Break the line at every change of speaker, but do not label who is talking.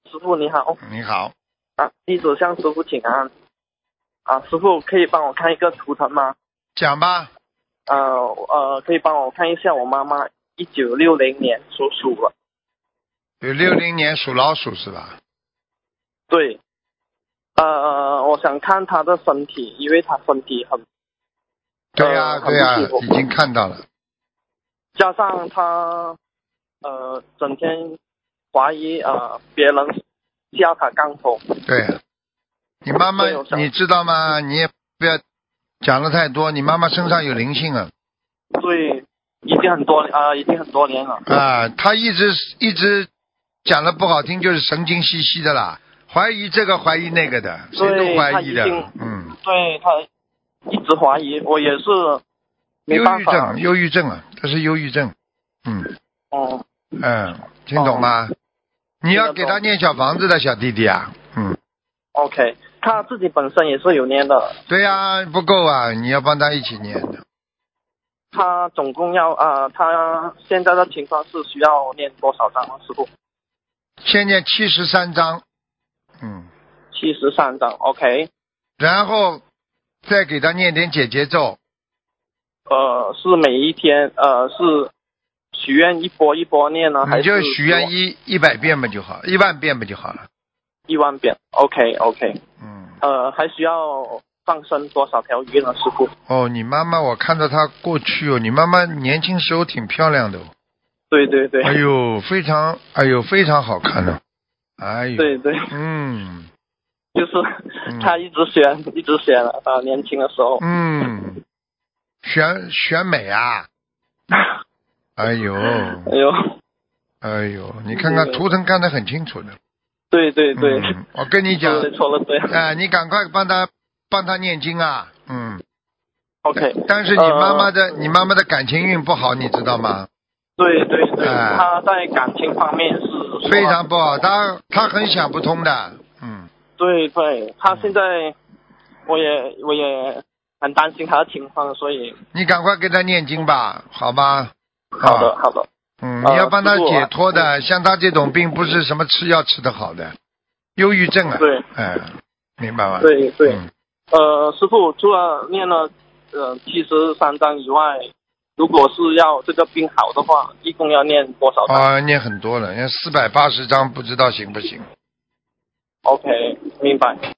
师傅你好。
你好。
弟子向师傅请安。师傅可以帮我看一个图腾吗？
讲吧。
可以帮我看一下我妈妈1960年属鼠了。
60年属老鼠是吧？
对。我想看她的身体，因为她身体很
对呀、对呀、已经看到了。
加上她整天怀疑别人下她杠头。
对，你妈妈你知道吗？你也不要讲的太多，你妈妈身上有灵性啊。
对，已经很多年了。
她一直讲的不好听，就是神经兮兮的啦，怀疑这个怀疑那个的，谁都怀疑的。
对，她一直怀疑，我也是没办法。
忧郁症啊，这是忧郁症。听懂吗？你要给他念小房子的小弟弟啊。
OK， 他自己本身也是有念的。
对呀、不够啊，你要帮他一起念的。
他总共要他现在的情况是需要念多少章啊，师傅？
先念73章。
73章 OK。
然后再给他念点解结咒。
是每一天是许愿一波一波念呢，还是
你就许愿100遍嘛就好，10000遍嘛就好了。
10000遍 OK。还需要放生多少条鱼呢，师傅？
你妈妈我看到她过去你妈妈年轻时候挺漂亮的。
对。非
常好看的。
对。就是她一直选年轻的时候。
选美啊。哎呦，你看看图腾看得很清楚的。对。我跟你讲，你赶快帮他念经啊。
OK。
但是你妈妈的感情运不好，你知道吗？
对。她在感情方面是
非常不好，她很想不通的。
对，她现在我也很担心她的情况，所以
你赶快给她念经吧，好吧？
好的。
你要帮她解脱的，像她这种病不是什么吃药吃得好的，忧郁症啊。
对。
明白吗？
对。师傅除了念了73章以外，如果是要这个病好的话，一共要念多少章？
念很多了，念480章，不知道行不行。
OK， 明白。